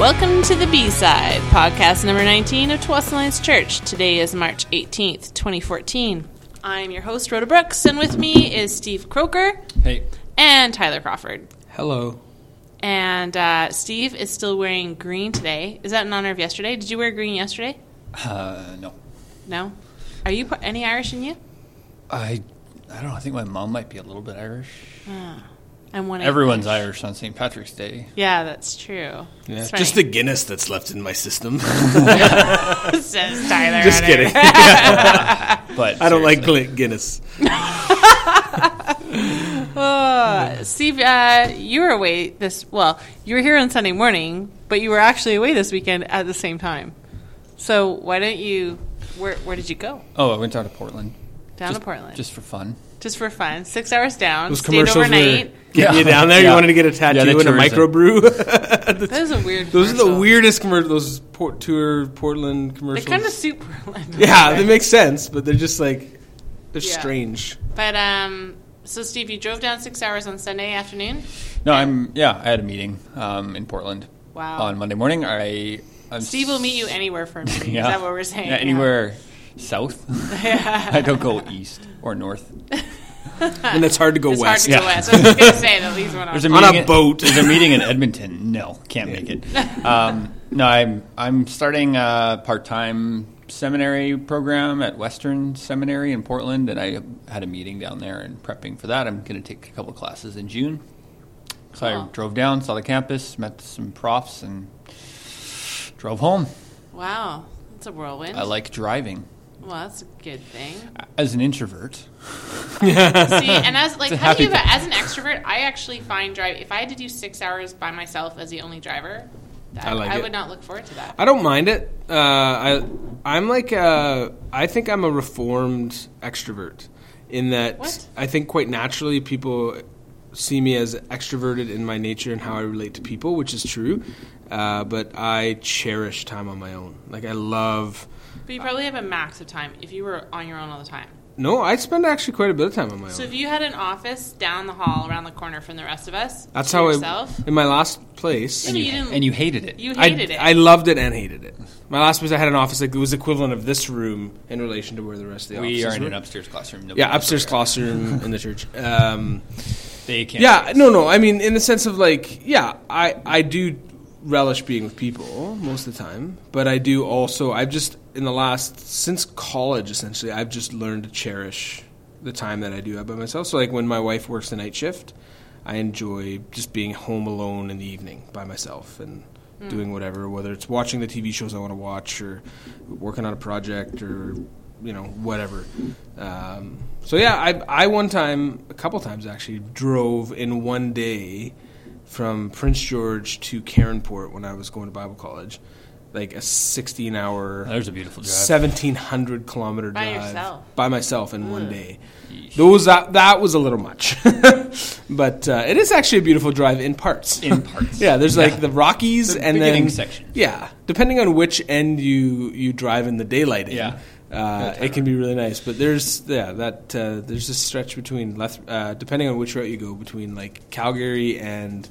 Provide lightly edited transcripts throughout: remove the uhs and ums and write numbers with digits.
Welcome to the B-Side, podcast number 19 of Tualatin Alliance Church. Today is March 18th, 2014. I'm your host, Rhoda Brooks, and with me is Steve Croker. Hey. And Tyler Crawford. Hello. And Steve is still wearing green today. Is that in honor of yesterday? Did you wear green yesterday? No. No? Are you any Irish in you? I don't know. I think my mom might be a little bit Irish. I'm one. Everyone's Irish on St. Patrick's Day. Yeah, that's true. Yeah, That's just the Guinness that's left in my system. says Tyler. Just kidding. But I don't like Guinness. Steve, you were away you were here on Sunday morning, but you were actually away this weekend at the same time. So why don't you, where did you go? Oh, I went down to Portland. To Portland. Just for fun. Just for fun. 6 hours down. Those Stayed commercials overnight. getting you down there. Yeah. You wanted to get a tattoo and a microbrew. That is a weird Those are the commercial. weirdest commercials. Those tour Portland commercials. They kind of suit Portland. Yeah, they make sense, but they're just like they're Yeah. strange. But so Steve, you drove down 6 hours on Sunday afternoon. No, I had a meeting in Portland. Wow. On Monday morning. Steve will meet you anywhere for a meeting. Yeah. Is that what we're saying? Yeah, anywhere south. I don't go east or north. And it's hard to go It's west. hard to go west. I was just going to say that leaves one on. On a boat. There's a meeting in Edmonton. No, can't make it. No, I'm starting a part-time seminary program at Western Seminary in Portland, and I had a meeting down there and prepping for that. I'm going to take a couple classes in June. So Cool. I drove down, saw the campus, met some profs, and drove home. Wow, that's a whirlwind. I like driving. Well, that's a good thing. As an introvert. See, and as a how do you, happy as an extrovert, I actually find if I had to do 6 hours by myself as the only driver, I would not look forward to that. I don't mind it. I'm like I think I'm a reformed extrovert in that What? I think quite naturally people see me as extroverted in my nature and how I relate to people, which is true. But I cherish time on my own. Like I love. But you probably have a max of time if you were on your own all the time. No, I spend actually quite a bit of time on my own. So if you had an office down the hall, around the corner from the rest of us, That's to how yourself, in my last place. Yeah, but you didn't- And you hated it. you hated it. I loved it and hated it. My last place I had an office like it was equivalent of this room in relation to where the rest of the We offices are in were. an upstairs classroom. Nobody Yeah, knows upstairs where. classroom in the church. They can't. Yeah, no. I mean, in the sense of like, yeah, I do relish being with people most of the time, but I do also. I've just since college essentially, I've just learned to cherish the time that I do have by myself. So like when my wife works the night shift, I enjoy just being home alone in the evening by myself and doing whatever, whether it's watching the TV shows I want to watch or working on a project or whatever. So yeah, I one time, a couple times actually, drove in one day from Prince George to Cairnport when I was going to Bible college, like a 16-hour, There's a beautiful drive. 1,700 kilometer By drive yourself. by myself in one day. Yeesh. That was a little much, but it is actually a beautiful drive in parts. In parts. Yeah, there's like the Rockies The and beginning then section. Yeah, depending on which end you drive in the daylight in. Yeah. It can be really nice, but there's there's a stretch between depending on which route you go between like Calgary and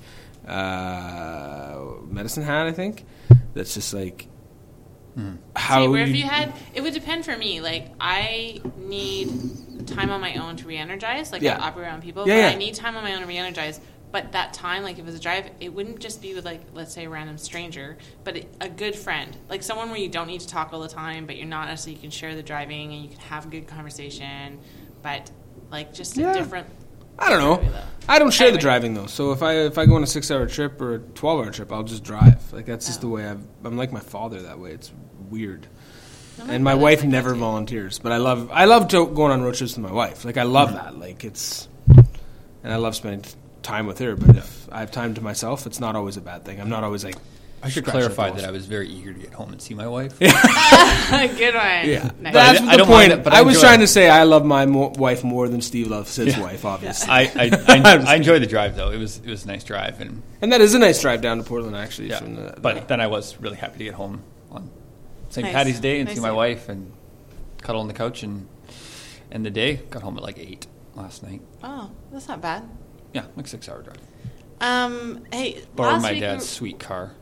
Medicine Hat, I think. That's just like how See, where if you had, it would depend for me. Like, I need time on my own to re-energize. Like, Yeah. I operate around people, Yeah, but yeah. I need time on my own to re-energize. But that time, like, if it was a drive, it wouldn't just be with, like, let's say a random stranger, but a good friend. Like, someone where you don't need to talk all the time, but you're not necessarily, you can share the driving and you can have a good conversation, but, like, just a Yeah. different... I don't know. different way, though. I don't share the Anyway. driving though. So if I go on a 6-hour trip or a 12-hour trip, I'll just drive. Like that's just the way I'm like my father that way. It's weird. And my wife never volunteers, but I love going on road trips with my wife. Like I love that. Like and I love spending time with her. But if I have time to myself, it's not always a bad thing. I'm not always like. I should scratching at clarify the that I walls. was very eager to get home and see my wife. Good one. Yeah, Nice. that's I the don't point. mind it, but I I was enjoy trying it. to say I love my wife more than Steve loves his wife. Obviously, I enjoy the drive though. It was a nice drive, and that is a nice drive down to Portland actually. yeah. From the, But then I was really happy to get home on St. Nice. Paddy's Day and Nice see my day. wife and cuddle on the couch and end the day. Got home at like 8 last night. Oh, that's not bad. Yeah, like 6-hour drive. Hey, Borrowed last my week dad's sweet car.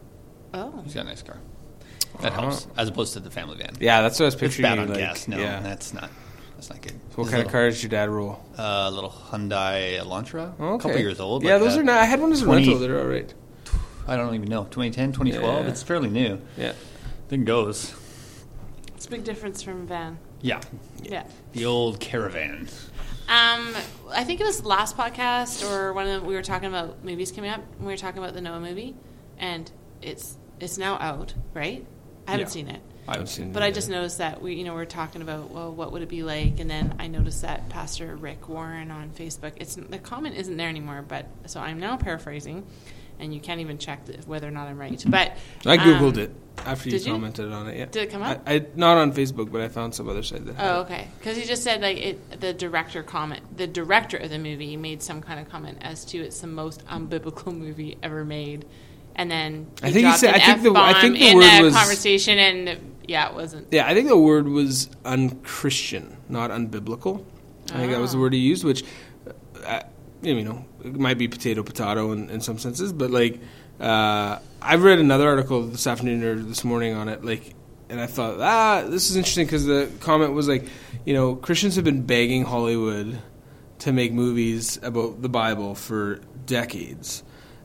Oh. He's got a nice car. That helps, as opposed to the family van. Yeah, that's what I was It's picturing. bad on like, gas. No, yeah. that's not good. So what kind of car does your dad roll? Little Hyundai Elantra. Oh, okay. A couple years old. Yeah, like those that. are not. I had one as a 20 rental. They're all right. I don't even know. 2010, 2012. Yeah. It's fairly new. Yeah. Thing goes. It's a big difference from a van. Yeah. Yeah. The old caravan. I think it was last podcast or one of them, we were talking about movies coming up. We were talking about the Noah movie, and it's now out, right? I haven't seen it. I haven't seen it. But I just noticed that we're talking about, well, what would it be like? And then I noticed that Pastor Rick Warren on Facebook, the comment isn't there anymore, but so I'm now paraphrasing, and you can't even check whether or not I'm right. But I googled it after you did you? commented on it. Yeah. Did it come up? I not on Facebook, but I found some other site that. Had Oh, it. okay. Because he just said the director of the movie made some kind of comment as to it's the most unbiblical movie ever made, and then I think he dropped said. an I think the F-bomb in word a was conversation, and it wasn't. Yeah, I think the word was unchristian, not unbiblical. I think that was the word he used, which, it might be potato in some senses, but like, I've read another article this afternoon or this morning on it, like, and I thought, this is interesting because the comment was like, Christians have been begging Hollywood to make movies about the Bible for decades.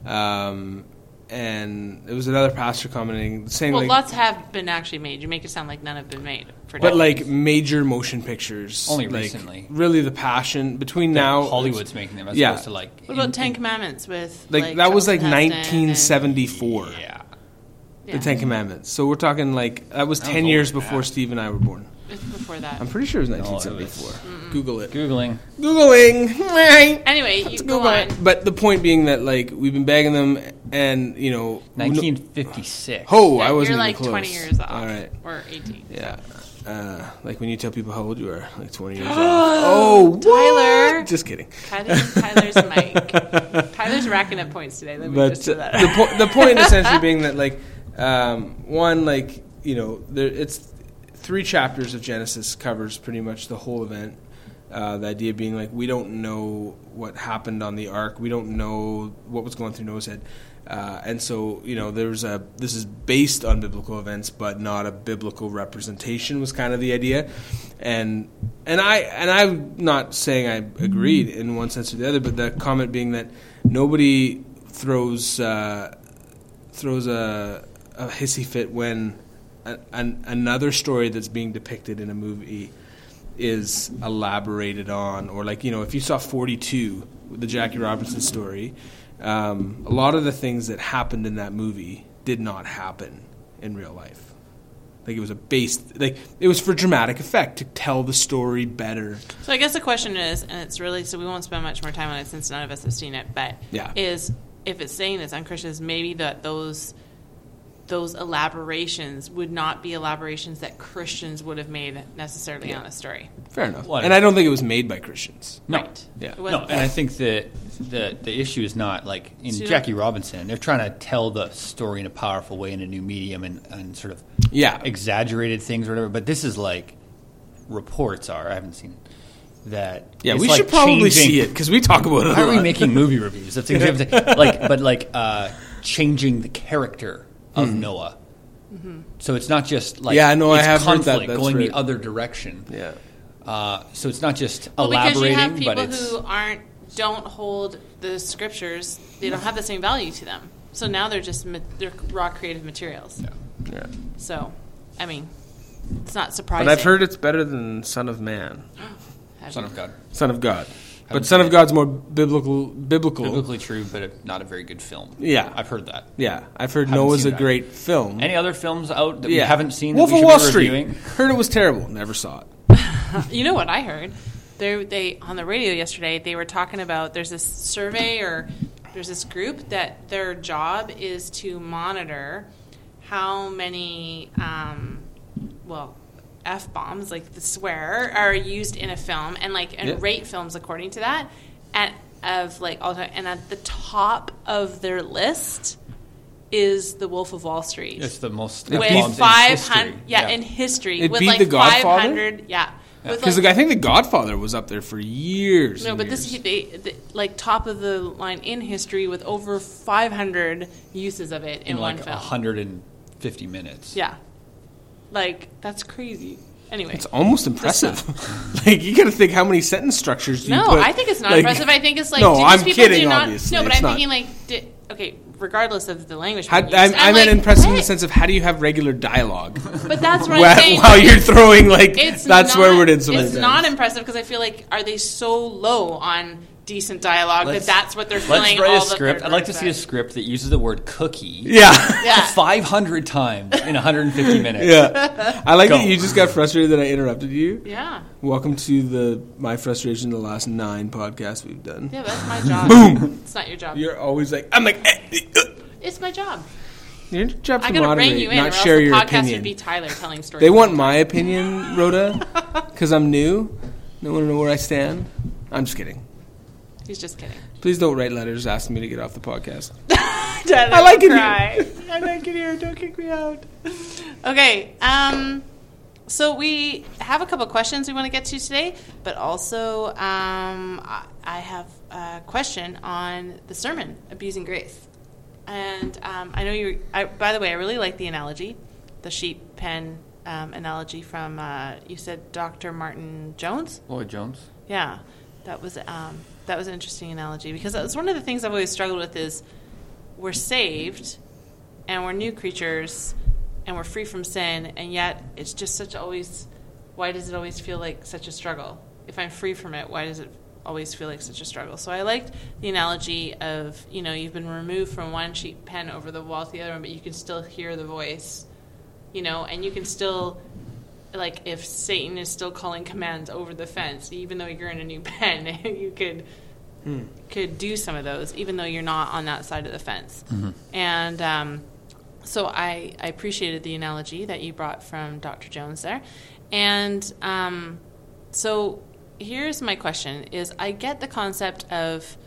And it was another pastor commenting, saying, Well, like, lots have been actually made. You make it sound like none have been made. For but decades. like major motion pictures, Only like, recently. Really, the passion between now Hollywood's making them as Yeah. opposed to like. What about Ten Commandments with like that was like Charlton Heston 1974. Yeah. The Ten Commandments. So we're talking like that was That 10 was years older than before that. Steve and I were born. It's before that. I'm pretty sure it was it was- 1974. Google it. Googling. Googling. Anyway, you go Google on. it. But the point being that like we've been begging them, and 1956. Oh, I wasn't You're even like close. 20 years off. All right. Or 18. Yeah. Like when you tell people how old you are, like 20 years old. Oh, Tyler. what? Just kidding. Tyler's mic. Tyler's racking up points today. Let me But just do that. the point essentially being that like one, like it's 3 chapters of Genesis covers pretty much the whole event. The idea being like we don't know what happened on the ark, we don't know what was going through Noah's head, and so this is based on biblical events, but not a biblical representation was kind of the idea, and I'm not saying I agreed in one sense or the other, but the comment being that nobody throws a hissy fit when another story that's being depicted in a movie is elaborated on, or like if you saw 42, the Jackie Robinson story, a lot of the things that happened in that movie did not happen in real life. Like it was for dramatic effect to tell the story better. So I guess the question is, and it's really, so we won't spend much more time on it since none of us have seen it, but Yeah. is if it's saying it's unchristian, maybe that those elaborations would not be elaborations that Christians would have made necessarily on a story. Fair enough. What? And I don't think it was made by Christians. No. Right. Yeah. It No, wasn't- and I think that the issue is not like in So- Jackie Robinson. They're trying to tell the story in a powerful way in a new medium and sort of Yeah. exaggerated things or whatever. But this is like reports are. I haven't seen that. Yeah, it's we like should probably changing- see it because we talk about it. Why a are we lot. making movie reviews? That's exactly changing the character of Noah. So it's not just like Yeah, no, I it's have heard that. conflict That's going right. the other direction. Yeah. So it's not just Well, because you have elaborating, people but it's who don't hold the scriptures, they don't have the same value to them. So now they're just they're raw creative materials. Yeah. So, I mean, it's not surprising. But I've heard it's better than Son of Man, Have Son you? of God. Son of God. Haven't But Son seen of it. God's more biblical. Biblically true, but not a very good film. Yeah. I've heard that. Yeah, I've heard Haven't Noah's a seen that. great film. Any other films out that yeah. we haven't seen Wolf that we of should Wall be Street. reviewing? Heard it was terrible. Never saw it. You know what I heard? They on the radio yesterday. They were talking about there's this survey or there's this group that their job is to monitor how many F-bombs, like the swear, are used in a film and rate films according to that. And at the top of their list is The Wolf of Wall Street. It's the most With F-bombs in 500, history. in history, It with beat like The Godfather? 500, Because I think The Godfather was up there for years. No, but years. like top of the line in history with over 500 uses of it in one like film. 150 minutes. Yeah, like that's crazy. Anyway, It's almost impressive. Like, you got to think how many sentence structures do you no, put. I think it's not like, impressive. I think it's like, No, do these I'm people kidding, do not, obviously. No, but It's I'm not. thinking like, okay, regardless of the language. I being used, meant like, impressive in hey, the sense of how do you have regular dialogue But that's what while, I'm saying. while you're throwing, like, It's that's not, where we're in some It's not impressive because I feel like, are they so low on decent dialogue that that's what they're filling Let's write all a the script. third I'd like to person see a says. script that uses the word cookie Yeah. Yeah. 500 times in 150 minutes. Yeah. I like Go. that you just got frustrated that I interrupted you. Yeah. Welcome to my frustration the last 9 podcasts we've done. Yeah, that's my job. Boom. It's not your job. You're always like, I'm like, It's my job. your job to I gotta moderate, bring you in, not or else share the your podcast opinion. would be Tyler telling stories. They want my opinion, Rhoda, because I'm new. They want to know where I stand. I'm just kidding. He's just kidding. Please don't write letters asking me to get off the podcast. I like it cry. I like it here. Don't kick me out. Okay. So we have a couple questions we want to get to today, but also I have a question on the sermon, Abusing Grace. And I know you. By the way, I really like the analogy, the sheep pen analogy from you said Dr. Martin Jones. Lloyd Jones. Yeah, that was an interesting analogy because that's one of the things I've always struggled with is we're saved and we're new creatures and we're free from sin, and yet it's just why does it always feel like such a struggle? If I'm free from it, why does it always feel like such a struggle? So I liked the analogy of, you've been removed from one sheep pen over the wall to the other one, but you can still hear the voice, and you can still, like, if Satan is still calling commands over the fence, even though you're in a new pen, you could do some of those, even though you're not on that side of the fence. Mm-hmm. And so I appreciated the analogy that you brought from Dr. Jones there. And so here's my question is I get the concept of,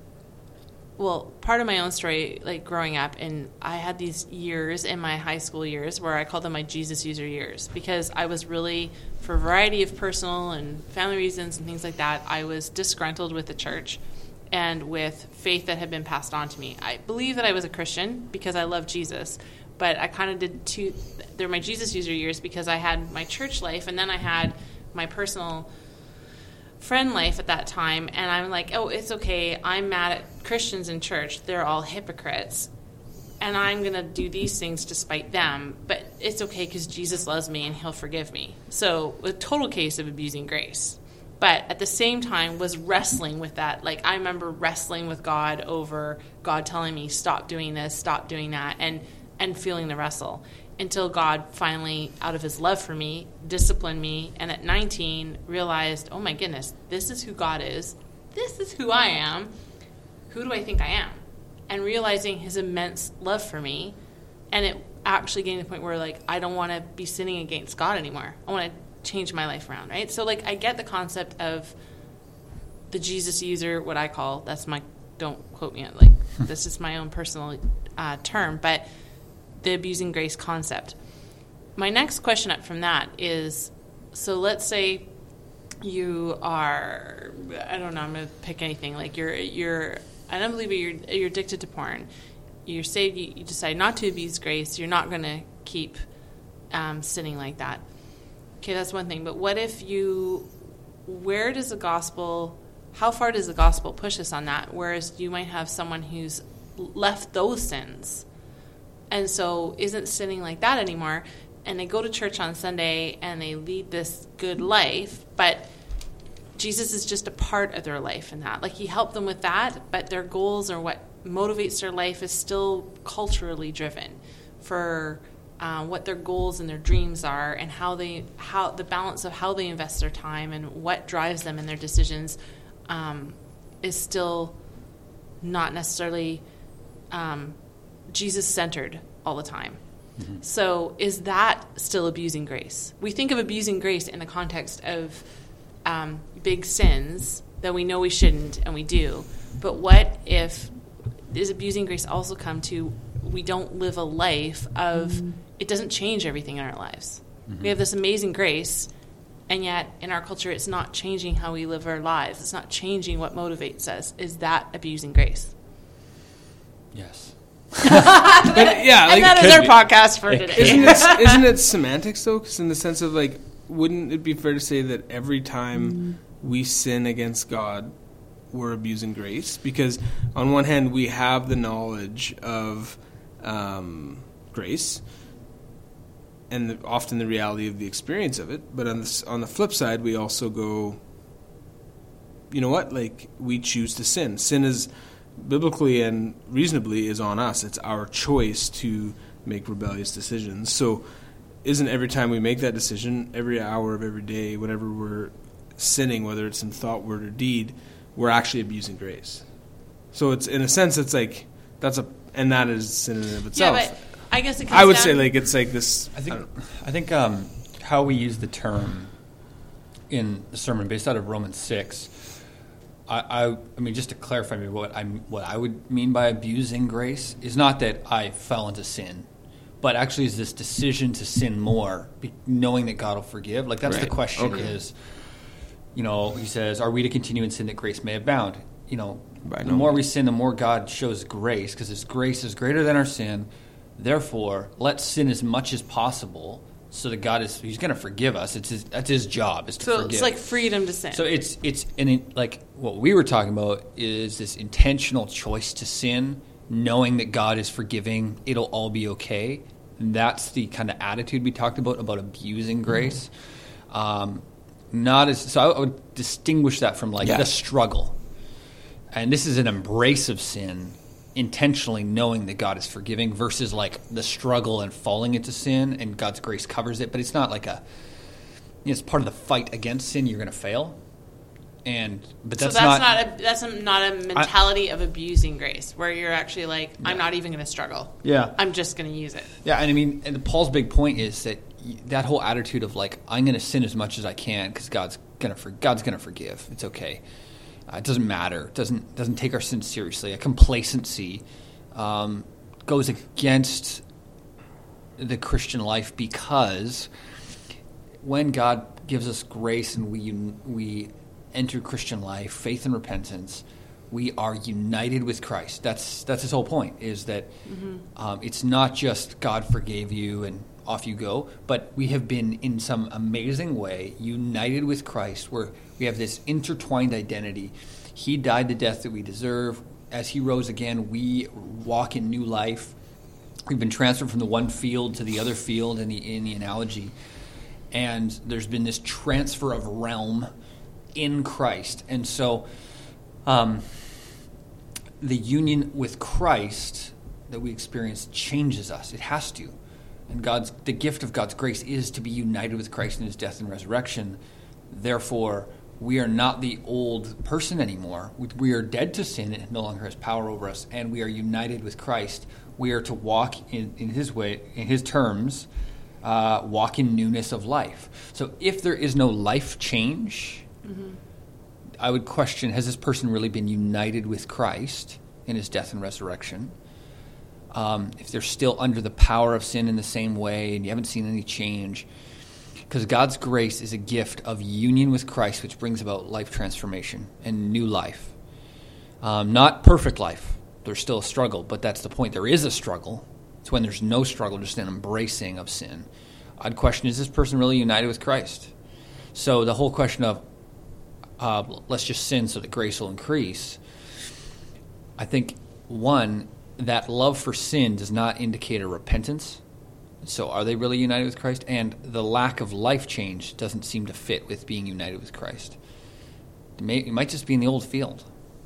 well, part of my own story, like growing up, and I had these years in my high school years where I called them my Jesus user years because I was really, for a variety of personal and family reasons and things like that, I was disgruntled with the church and with faith that had been passed on to me. I believe that I was a Christian because I love Jesus, but I kind of did they're my Jesus user years because I had my church life and then I had my personal friend life at that time, and I'm like, oh, it's okay, I'm mad at Christians in church, they're all hypocrites, and I'm going to do these things to spite them, but it's okay because Jesus loves me and he'll forgive me. So a total case of abusing grace. But at the same time was wrestling with that. Like, I remember wrestling with God over God telling me, stop doing this, stop doing that, and feeling the wrestle. Until God finally, out of his love for me, disciplined me, and at 19 realized, oh my goodness, this is who God is. This is who I am. Who do I think I am? And realizing his immense love for me, and it actually getting to the point where, like, I don't want to be sinning against God anymore. I want to change my life around, right? So, like, I get the concept of the Jesus user, what I call, don't quote me on, like, this is my own personal term, but the abusing grace concept. My next question up from that is, so let's say you are, I don't know, I'm going to pick anything, like you're an unbeliever, you're addicted to porn, you're saved, you decide not to abuse grace, you're not going to keep sinning like that. Okay, that's one thing, but what if how far does the gospel push us on that? Whereas you might have someone who's left those sins and so isn't sinning like that anymore, and they go to church on Sunday and they lead this good life, but Jesus is just a part of their life in that. Like, he helped them with that, but their goals or what motivates their life is still culturally driven for what their goals and their dreams are, and how the balance of how they invest their time and what drives them in their decisions is still not necessarily Jesus-centered all the time. Mm-hmm. So is that still abusing grace? We think of abusing grace in the context of big sins that we know we shouldn't and we do. But what if is abusing grace also come to we don't live a life of it doesn't change everything in our lives. Mm-hmm. We have this amazing grace and yet in our culture it's not changing how we live our lives. It's not changing what motivates us. Is that abusing grace? Yes. But yeah, like, and that is our podcast for today. Isn't it semantics though? Because in the sense of like, wouldn't it be fair to say that every time we sin against God, we're abusing grace? Because on one hand, we have the knowledge of grace and often the reality of the experience of it. But on the flip side, we also go, you know what? Like, we choose to sin. Sin is biblically and reasonably is on us. It's our choice to make rebellious decisions. So isn't every time we make that decision, every hour of every day, whenever we're sinning, whether it's in thought, word, or deed, we're actually abusing grace? So it's, in a sense, it's like that is sin in and of itself. Yeah, but I guess it comes I would down say like it's like this. I think how we use the term in the sermon based out of Romans 6. I mean, just to clarify what I would mean by abusing grace is not that I fell into sin, but actually is this decision to sin more, knowing that God will forgive. Like, that's right. The question is, you know, he says, are we to continue in sin that grace may abound? You know, the more we sin, the more God shows grace, because his grace is greater than our sin. Therefore, let's sin as much as possible, so that God he's going to forgive us. That's his job, is to forgive. So it's like freedom to sin. So like what we were talking about is this intentional choice to sin, knowing that God is forgiving. It'll all be okay. And that's the kind of attitude we talked about abusing grace. So I would distinguish that from the struggle. And this is an embrace of sin, intentionally knowing that God is forgiving, versus like the struggle and falling into sin and God's grace covers it. But it's not like it's part of the fight against sin. You're going to fail. But that's not a mentality of abusing grace, where you're actually like, I'm not even going to struggle. Yeah. I'm just going to use it. Yeah. And I mean, and Paul's big point is that whole attitude of like, I'm going to sin as much as I can because God's going to forgive. It's okay. It doesn't matter. It doesn't take our sins seriously. A complacency goes against the Christian life, because when God gives us grace and we enter Christian life, faith and repentance, we are united with Christ. That's his whole point, is that it's not just God forgave you and off you go, but we have been in some amazing way united with Christ, where we have this intertwined identity. He died the death that we deserve. As he rose again, we walk in new life. We've been transferred from the one field to the other field in the analogy. And there's been this transfer of realm in Christ. And so the union with Christ that we experience changes us. It has to. And the gift of God's grace is to be united with Christ in his death and resurrection. Therefore, we are not the old person anymore. We are dead to sin. It no longer has power over us. And we are united with Christ. We are to walk in his way, in his terms, walk in newness of life. So if there is no life change, I would question, has this person really been united with Christ in his death and resurrection? If they're still under the power of sin in the same way and you haven't seen any change. Because God's grace is a gift of union with Christ, which brings about life transformation and new life. Not perfect life. There's still a struggle, but that's the point. There is a struggle. It's when there's no struggle, just an embracing of sin. I'd question, is this person really united with Christ? So the whole question of let's just sin so that grace will increase, I think, one, that love for sin does not indicate a repentance. So are they really united with Christ? And the lack of life change doesn't seem to fit with being united with Christ. It might just be in the old field.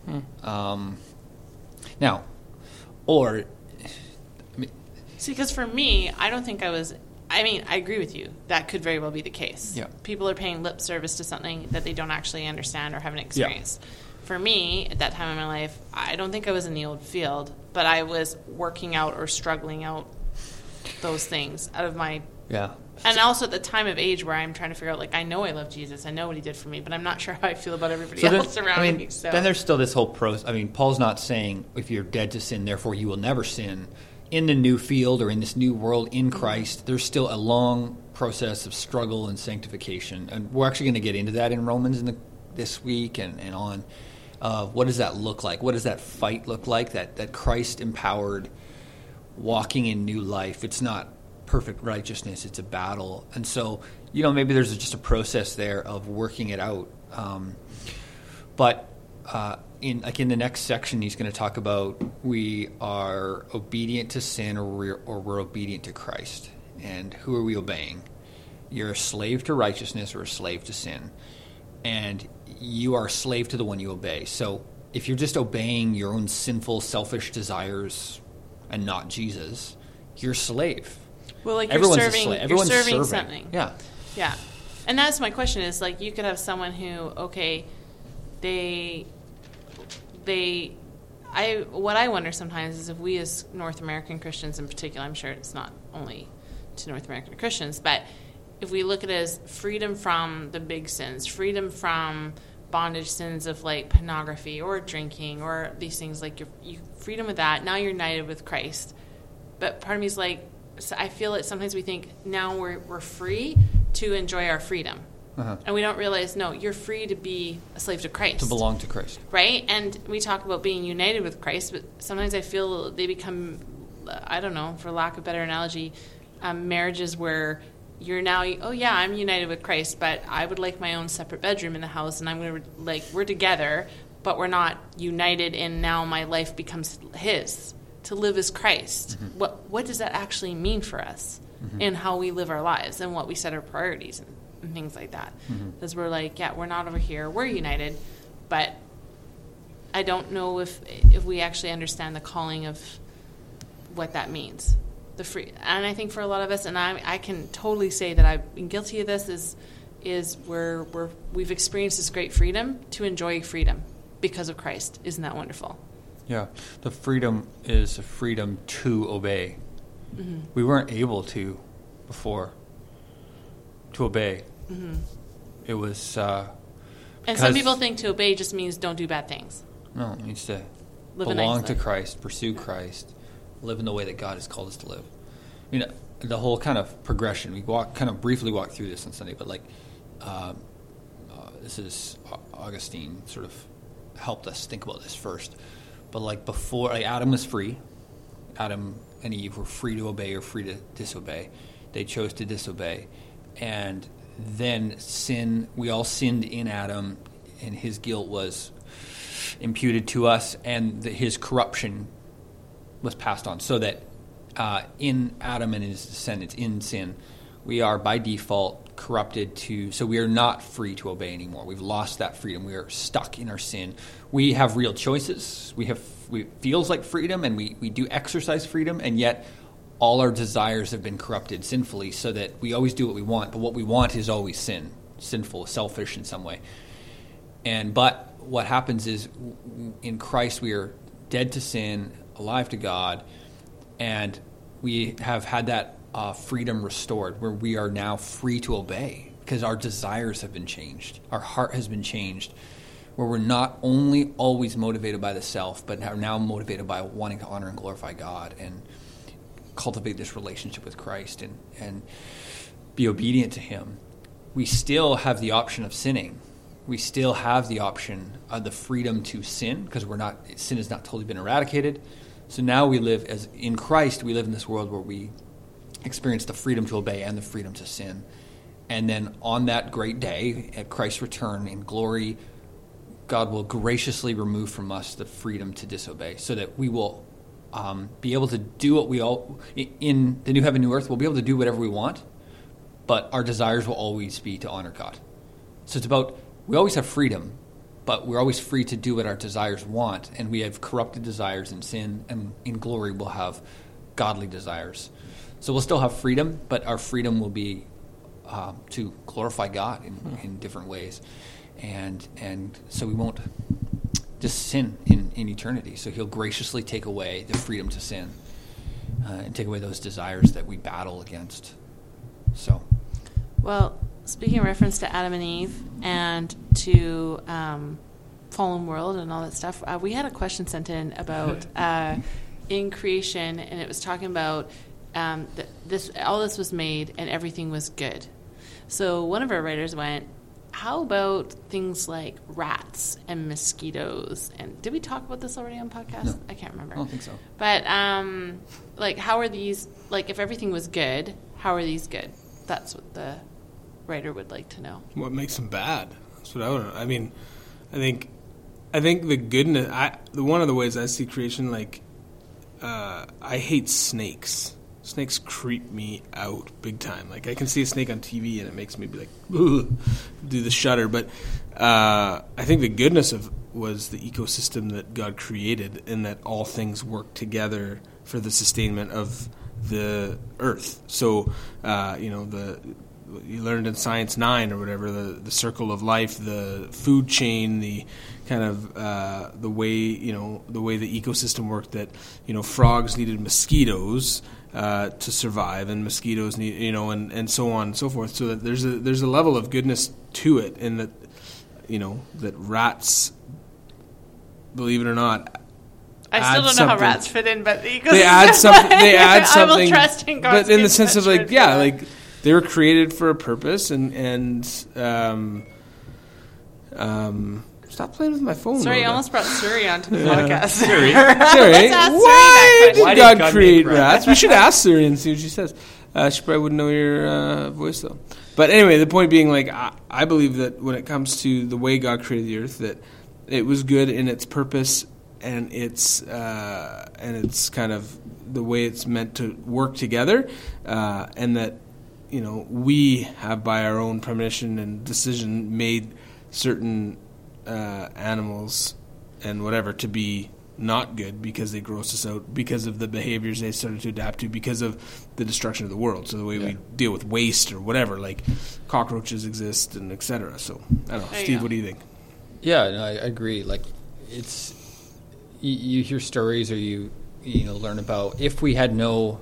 Now, or... See, because for me, I don't think I agree with you. That could very well be the case. Yeah. People are paying lip service to something that they don't actually understand or haven't experienced. Yeah. For me, at that time in my life, I don't think I was in the old field, but I was working out or struggling out those things out of my... Yeah. And also at the time of age where I'm trying to figure out, like, I know I love Jesus, I know what he did for me, but I'm not sure how I feel about everybody else around me. So. Then there's still this whole Paul's not saying if you're dead to sin, therefore you will never sin. In the new field or in this new world in Christ, there's still a long process of struggle and sanctification. And we're actually going to get into that in Romans this week and on. What does that look like? What does that fight look like? That Christ-empowered walking in new life. It's not perfect righteousness. It's a battle. And so, maybe there's just a process there of working it out. But in the next section, he's going to talk about we are obedient to sin or we're obedient to Christ. And who are we obeying? You're a slave to righteousness or a slave to sin. And you are a slave to the one you obey. So if you're just obeying your own sinful, selfish desires and not Jesus, you're a slave. Well, like everyone's you're serving, a slave. Everyone's you're serving serving something. Yeah. Yeah. And that's my question is, like, you could have someone who, okay, what I wonder sometimes is if we as North American Christians in particular, I'm sure it's not only to North American Christians, but if we look at it as freedom from the big sins, freedom from bondage sins of like pornography or drinking or these things, like you freedom with that, now you're united with Christ. But part of me is like, so I feel that sometimes we think now we're free to enjoy our freedom. Uh-huh. And we don't realize, no, you're free to be a slave to Christ. To belong to Christ. Right? And we talk about being united with Christ, but sometimes I feel they become, I don't know, for lack of a better analogy, marriages where you're now, oh yeah, I'm united with Christ, but I would like my own separate bedroom in the house, and I'm going to, we're together, but we're not united, and now my life becomes his. To live as Christ. Mm-hmm. What does that actually mean for us in how we live our lives and what we set our priorities and things like that? Because we're like, yeah, we're not over here. We're united, but I don't know if we actually understand the calling of what that means. And I think for a lot of us, and I can totally say that I've been guilty of this, is we've experienced this great freedom to enjoy freedom because of Christ. Isn't that wonderful? Yeah, the freedom is a freedom to obey. Mm-hmm. We weren't able to before to obey. Mm-hmm. It was and some people think to obey just means don't do bad things. No, it means to belong to Christ, pursue Christ, live in the way that God has called us to live. The whole kind of progression. We briefly walked through this on Sunday, but this is Augustine sort of helped us think about this first. But before, Adam was free. Adam and Eve were free to obey or free to disobey. They chose to disobey. And then sin, we all sinned in Adam, and his guilt was imputed to us, and his corruption was passed on. So that in Adam and his descendants, in sin, we are by default corrupted so we are not free to obey anymore. We've lost that freedom. We are stuck in our sin. We have real choices. We feels like freedom, and we do exercise freedom, and yet all our desires have been corrupted sinfully, so that we always do what we want, but what we want is always sinful, selfish in some way. But what happens is in Christ we are dead to sin, alive to God, and we have had that freedom restored, where we are now free to obey because our desires have been changed. Our heart has been changed, where we're not only always motivated by the self, but are now motivated by wanting to honor and glorify God and cultivate this relationship with Christ and be obedient to Him. We still have the option of sinning. We still have the option of the freedom to sin, because sin has not totally been eradicated. So now we live in Christ. We live in this world where we experience the freedom to obey and the freedom to sin. And then on that great day, at Christ's return in glory, God will graciously remove from us the freedom to disobey, so that we will be able to do what we all, in the new heaven, new earth, we'll be able to do whatever we want, but our desires will always be to honor God. So it's about, we always have freedom, but we're always free to do what our desires want, and we have corrupted desires in sin, and in glory we'll have godly desires. So we'll still have freedom, but our freedom will be to glorify God in different ways. And so we won't just sin in eternity. So He'll graciously take away the freedom to sin and take away those desires that we battle against. So, well, speaking in reference to Adam and Eve and to fallen world and all that stuff, we had a question sent in about in creation, and it was talking about all this was made and everything was good. So one of our writers went, how about things like rats and mosquitoes? And did we talk about this already on podcast? No. I can't remember. I don't think so. But like, how are these? Like, if everything was good, how are these good? That's what the writer would like to know. What makes them bad? That's what I want to know. I mean, I think the goodness. One of the ways I see creation, like, I hate snakes. Snakes creep me out big time. Like, I can see a snake on TV and it makes me be like, ugh, do the shudder. But I think the goodness was the ecosystem that God created, and that all things work together for the sustainment of the earth. So, you learned in Science 9 or whatever, the circle of life, the food chain, the kind of the way the ecosystem worked, that, frogs needed mosquitoes to survive, and mosquitoes need, and so on and so forth. So that there's a level of goodness to it, and that, that rats, believe it or not, I still don't know how rats fit in, but the ecosystem. They add something. I will trust in God's but in the sense of, like, yeah, like, like, they were created for a purpose, and stop playing with my phone. Sorry, Rhoda. I almost brought Suri onto the podcast. Suri, Let's ask Suri why that did question. God create rats? We should ask Suri and see what she says. She probably wouldn't know your voice, though. But anyway, the point being, like, I believe that when it comes to the way God created the earth, that it was good in its purpose, and it's kind of the way it's meant to work together, and that, we have, by our own premonition and decision, made certain animals and whatever to be not good because they gross us out, because of the behaviors they started to adapt to, because of the destruction of the world. So the way we deal with waste or whatever, like cockroaches exist and etc. So I don't know, There you Steve, go. what do you think? Yeah, no, I agree. Like, it's you hear stories, or you learn about, if we had no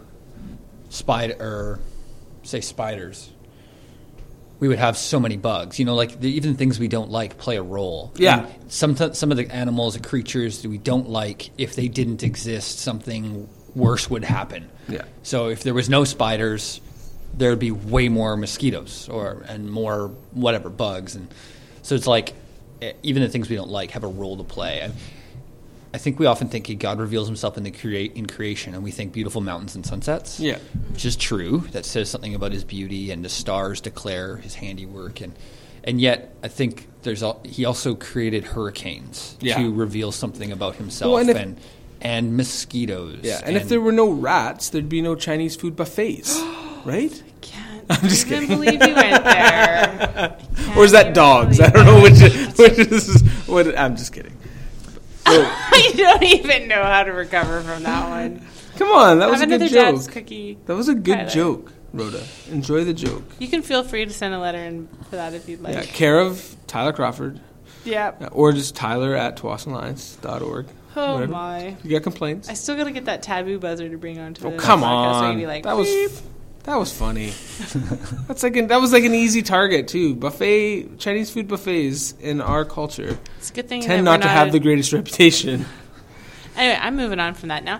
spiders, we would have so many bugs. Like, even things we don't like play a role. Yeah. And some of the animals and creatures that we don't like, if they didn't exist, something worse would happen. Yeah. So if there was no spiders, there would be way more mosquitoes and more whatever bugs, and so it's like, even the things we don't like have a role to play. I think we often think God reveals himself in creation, and we think beautiful mountains and sunsets. Yeah. Which is true. That says something about his beauty, and the stars declare his handiwork. And yet, I think he also created hurricanes to reveal something about himself, and mosquitoes. Yeah, and if there were no rats, there'd be no Chinese food buffets, right? I'm just kidding. Believe you went there. Or is that dogs? I don't know which is what. I'm just kidding. So, You don't even know how to recover from that one. come on, that was a Have good another Dad's joke. cookie. That was a good Tyler. joke, Rhoda. Enjoy the joke. You can feel free to send a letter in for that if you'd like. Yeah, care of Tyler Crawford, Yeah. or just tyler@twassalliance.org. Oh Whatever. my. You got complaints? I still gotta get that taboo buzzer to bring onto the Come podcast so I on, can be like, that beep. was funny. That was like an easy target too. Chinese food buffets in our culture It's a good thing tend that not we're to have the greatest reputation. Anyway, I'm moving on from that now.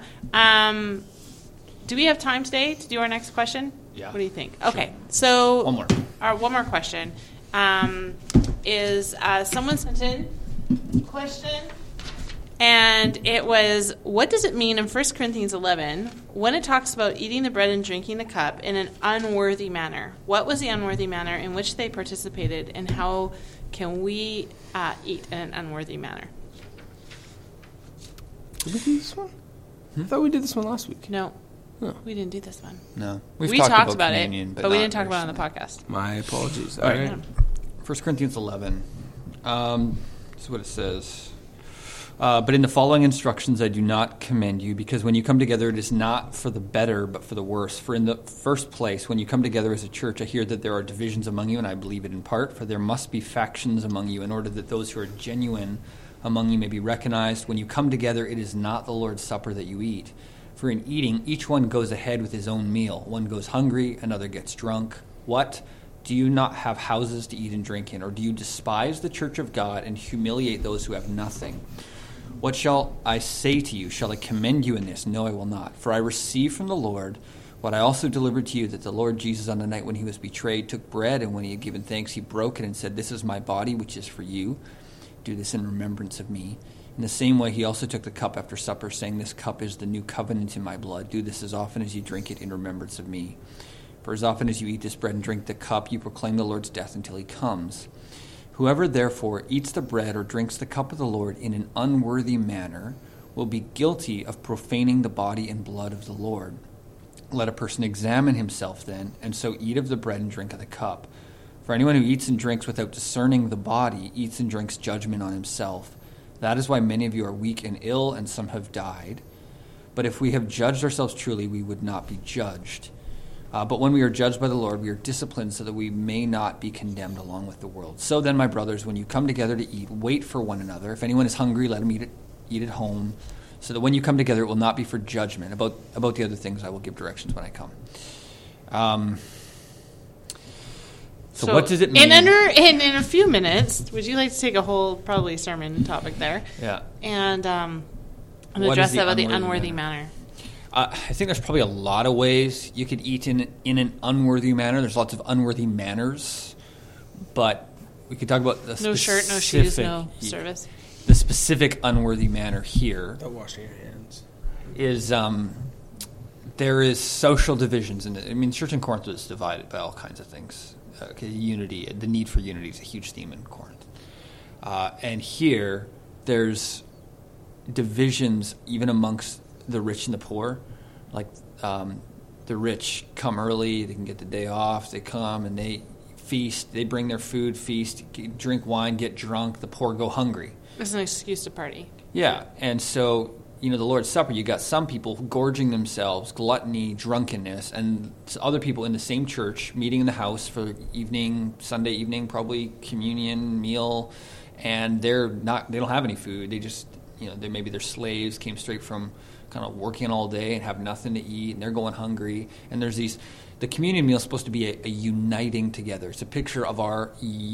Do we have time today to do our next question? Yeah. What do you think? Okay, so One more. One more question is someone sent in a question, and it was, what does it mean in 1 Corinthians 11 when it talks about eating the bread and drinking the cup in an unworthy manner? What was the unworthy manner in which they participated, and how can we eat in an unworthy manner? Did we do this one? I thought we did this one last week. No, Oh. we didn't do this one. No. We talked about communion, it, but we not didn't talk about it on the recently. podcast. My apologies. All right. Yeah. 1 Corinthians 11. This is what it says. But in the following instructions I do not commend you, because when you come together it is not for the better but for the worse. For in the first place, when you come together as a church, I hear that there are divisions among you, and I believe it in part, for there must be factions among you, in order that those who are genuine among you may be recognized. When you come together, it is not the Lord's Supper that you eat. For in eating, each one goes ahead with his own meal. One goes hungry, another gets drunk. What? Do you not have houses to eat and drink in? Or do you despise the church of God and humiliate those who have nothing? What shall I say to you? Shall I commend you in this? No, I will not. For I received from the Lord What I also delivered to you, that the Lord Jesus on the night when he was betrayed took bread, and when he had given thanks, he broke it and said, "This is my body, which is for you. Do this in remembrance of me." In the same way, he also took the cup after supper, saying, "This cup is the new covenant in my blood. Do this as often as you drink it in remembrance of me. For as often as you eat this bread and drink the cup, you proclaim the Lord's death until he comes. Whoever therefore eats the bread or drinks the cup of the Lord in an unworthy manner will be guilty of profaning the body and blood of the Lord. Let a person examine himself then, and so eat of the bread and drink of the cup. For anyone who eats and drinks without discerning the body eats and drinks judgment on himself. That is why many of you are weak and ill, and some have died. But if we have judged ourselves truly, we would not be judged. But when we are judged by the Lord, we are disciplined so that we may not be condemned along with the world. So then, my brothers, when you come together to eat, wait for one another. If anyone is hungry, let him eat at home, so that when you come together, it will not be for judgment. About the other things, I will give directions when I come. So what does it mean? In a few minutes, would you like to take a whole probably sermon topic there? Yeah. And address that about the unworthy manner. I think there's probably a lot of ways you could eat in an unworthy manner. There's lots of unworthy manners, but we could talk about the no shirt, no shoes, no service. The specific unworthy manner here, Without washing your hands, is there is social divisions, and I mean, church in Corinth is divided by all kinds of things. Unity, the need for unity is a huge theme in Corinth, and here there's divisions even amongst the rich and the poor. Like the rich come early, they can get the day off, they come and they feast, they bring their food, feast, drink wine, get drunk. The poor go hungry. It's an excuse to party. Yeah, and so, the Lord's Supper, you got some people gorging themselves, gluttony, drunkenness, and other people in the same church meeting in the house for Sunday evening, probably communion meal, and they don't have any food. They just, maybe they're slaves, came straight from kind of working all day and have nothing to eat, and they're going hungry. And there's the communion meal is supposed to be a uniting together. It's a picture of our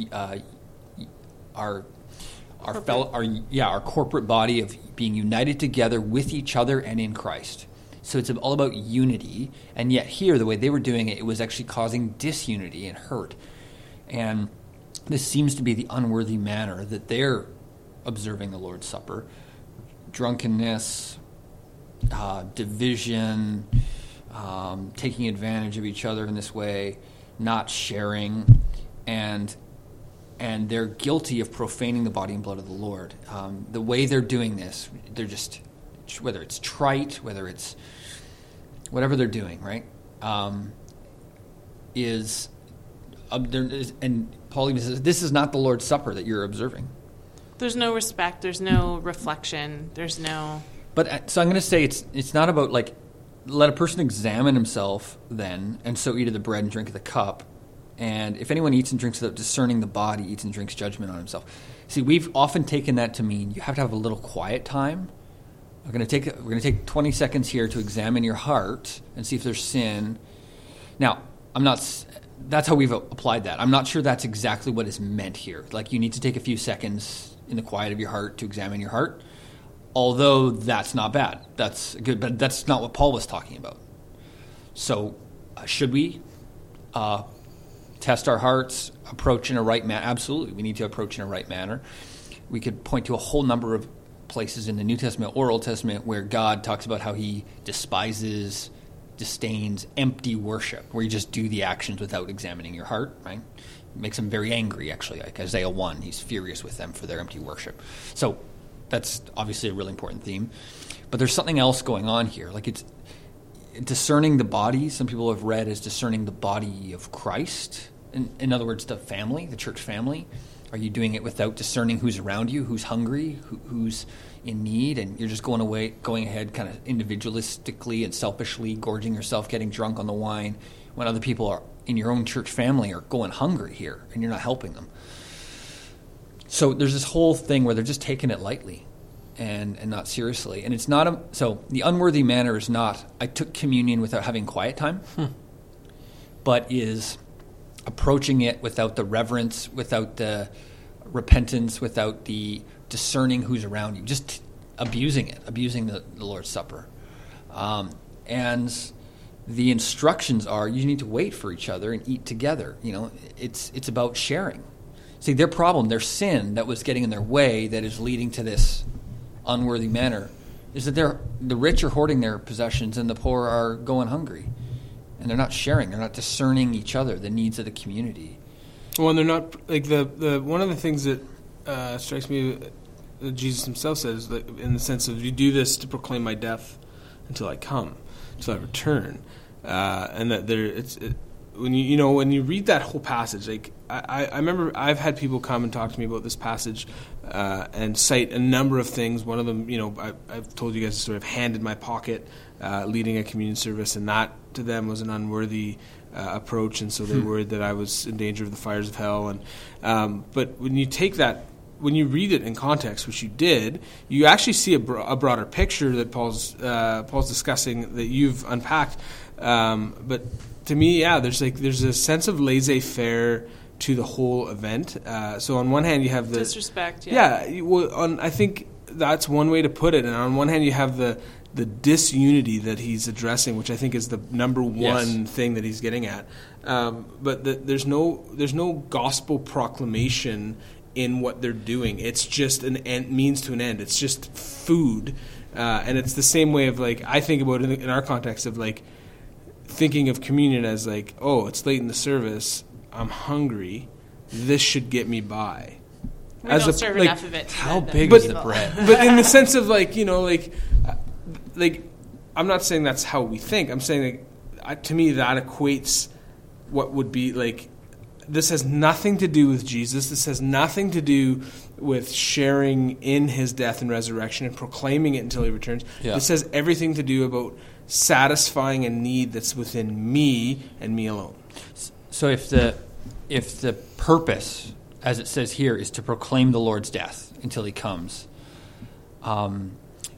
corporate body of being united together with each other and in Christ. So it's all about unity, and yet here, the way they were doing it, it was actually causing disunity and hurt. And this seems to be the unworthy manner that they're observing the Lord's Supper. Drunkenness, division, taking advantage of each other in this way, not sharing, and they're guilty of profaning the body and blood of the Lord. The way they're doing this, they're just, whether it's trite, whether it's whatever they're doing, right, and Paul even says, this is not the Lord's Supper that you're observing. There's no respect. There's no reflection. There's no... But so I'm going to say it's not about, like, let a person examine himself then, and so eat of the bread and drink of the cup. And if anyone eats and drinks without discerning the body, eats and drinks judgment on himself. See, we've often taken that to mean you have to have a little quiet time. We're going to take 20 seconds here to examine your heart and see if there's sin. Now, that's how we've applied that. I'm not sure that's exactly what is meant here. Like, you need to take a few seconds in the quiet of your heart to examine your heart. Although that's not bad. That's good, but that's not what Paul was talking about. So, should we test our hearts, approach in a right manner? Absolutely, we need to approach in a right manner. We could point to a whole number of places in the New Testament or Old Testament where God talks about how he despises, disdains empty worship, where you just do the actions without examining your heart, right? It makes him very angry, actually. Like Isaiah 1, he's furious with them for their empty worship. So that's obviously a really important theme. But there's something else going on here. Like, it's discerning the body. Some people have read as discerning the body of Christ. In other words, the family, the church family. Are you doing it without discerning who's around you, who's hungry, who's in need, and you're just going ahead kind of individualistically and selfishly gorging yourself, getting drunk on the wine, when other people are in your own church family are going hungry here, and you're not helping them? So there's this whole thing where they're just taking it lightly and not seriously. And it's not so the unworthy manner is not, I took communion without having quiet time, but is approaching it without the reverence, without the repentance, without the discerning who's around you, just abusing the Lord's Supper. And the instructions are you need to wait for each other and eat together. It's about sharing. See, their problem, their sin that was getting in their way that is leading to this unworthy manner is that the rich are hoarding their possessions and the poor are going hungry. And they're not sharing. They're not discerning each other, the needs of the community. Well, and they're not, like, the one of the things that strikes me that Jesus himself says, that in the sense of, you do this to proclaim my death until I come, until I return. And that when you read that whole passage, like, I remember I've had people come and talk to me about this passage and cite a number of things. One of them, I've told you guys the story of hand in my pocket, leading a communion service, and that to them was an unworthy approach, and so they were worried that I was in danger of the fires of hell. And but when you take that, when you read it in context, which you did, you actually see a broader picture that Paul's discussing, that you've unpacked. But to me, there's a sense of laissez-faire to the whole event. So on one hand, you have the disrespect. I think that's one way to put it. And on one hand, you have the disunity that he's addressing, which I think is the number one thing that he's getting at. But there's no gospel proclamation in what they're doing. It's just an end, means to an end. It's just food, and it's the same way of, like, I think about it in our context of, like, thinking of communion as, like, oh, it's late in the service, I'm hungry, this should get me by. We don't serve enough of it. How big is the bread? But in the sense of, like, like, I'm not saying that's how we think. I'm saying, like, to me, that equates what would be, like, this has nothing to do with Jesus. This has nothing to do with sharing in his death and resurrection and proclaiming it until he returns. Yeah. This has everything to do about satisfying a need that's within me and me alone. So if the purpose, as it says here, is to proclaim the Lord's death until he comes, the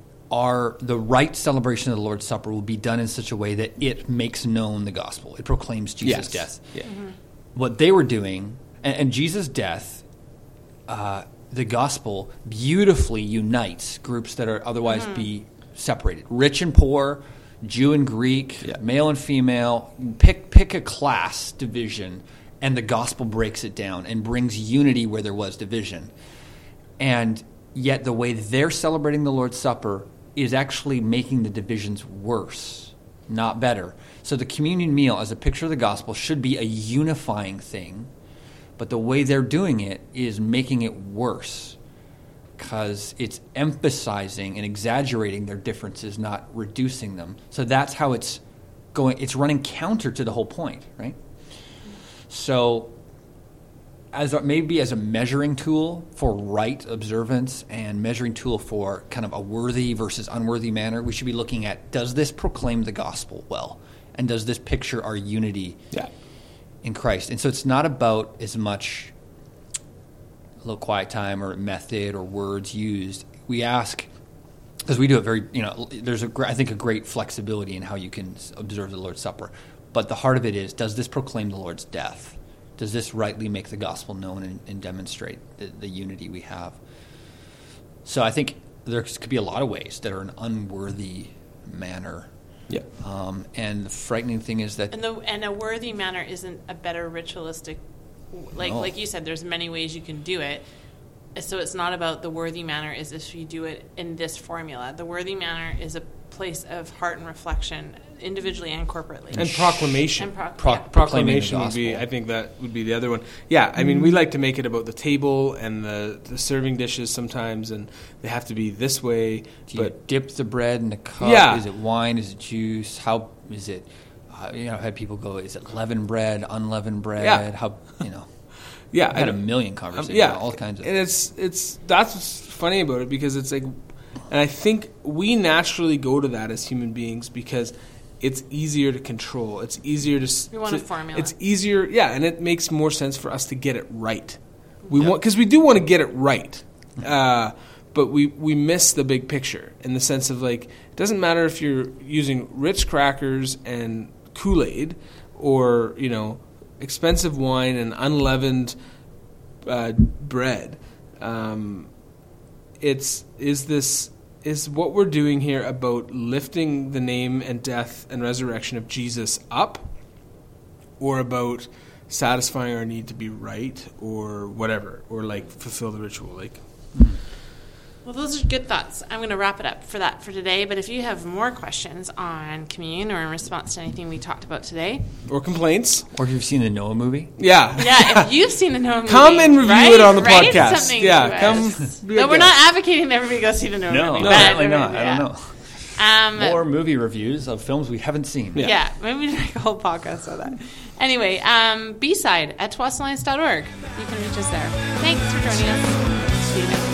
right celebration of the Lord's Supper will be done in such a way that it makes known the gospel. It proclaims Jesus' death. Yeah. Mm-hmm. What they were doing, and Jesus' death, the gospel beautifully unites groups that are otherwise be separated. Rich and poor, Jew and Greek, male and female. Pick a class division, and the gospel breaks it down and brings unity where there was division. And yet the way they're celebrating the Lord's Supper is actually making the divisions worse, not better. So the communion meal, as a picture of the gospel, should be a unifying thing, but the way they're doing it is making it worse because it's emphasizing and exaggerating their differences, not reducing them. So that's how it's going. It's running counter to the whole point, right? So maybe as a measuring tool for right observance and measuring tool for kind of a worthy versus unworthy manner, we should be looking at, does this proclaim the gospel well? And does this picture our unity in Christ? And so it's not about as much a little quiet time or method or words used. We ask, because we do it very, there's I think a great flexibility in how you can observe the Lord's Supper. But the heart of it is, does this proclaim the Lord's death? Does this rightly make the gospel known and demonstrate the unity we have? So I think there could be a lot of ways that are an unworthy manner. Yeah. And the frightening thing is that... And a worthy manner isn't a better ritualistic... Like you said, there's many ways you can do it. So it's not about the worthy manner is if you do it in this formula. The worthy manner is a place of heart and reflection, individually and corporately. And proclamation. Proclamation would be, I think that would be the other one. Yeah, I mean, we like to make it about the table and the serving dishes sometimes, and they have to be this way. Do you dip the bread in the cup? Yeah. Is it wine? Is it juice? How is it? I've had people go, is it leavened bread, unleavened bread? Yeah. How, Yeah, I've had a million conversations, all kinds of. And it's that's what's funny about it, because it's like, and I think we naturally go to that as human beings because it's easier to control. It's easier to. We want a formula. It's easier, and it makes more sense for us to get it right. Because we do want to get it right, but we miss the big picture in the sense of, like, it doesn't matter if you're using Ritz crackers and Kool-Aid or expensive wine and unleavened bread. Is this is what we're doing here about lifting the name and death and resurrection of Jesus up, or about satisfying our need to be right, or whatever, or like fulfill the ritual? Like, well, those are good thoughts. I'm going to wrap it up for today. But if you have more questions on communion or in response to anything we talked about today, or complaints, Or if you've seen the Noah movie. yeah, if you've seen the Noah movie, come and review it on the write podcast. something Yeah, to come. us. Be a No, we're guest. not advocating that everybody go see the Noah No, movie. no, but- certainly not. yeah. I don't know. Um, More movie reviews of films we haven't seen. Yeah, maybe we make a whole podcast of that. Anyway, B-side at twossalliance.org. You can reach us there. Thanks for joining us. See you next time.